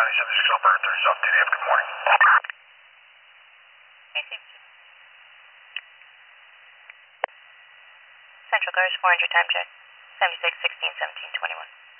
County 76 Alberta 30 South Today. Good morning. Central Cars 400 time check. 76, 16, 17, 21.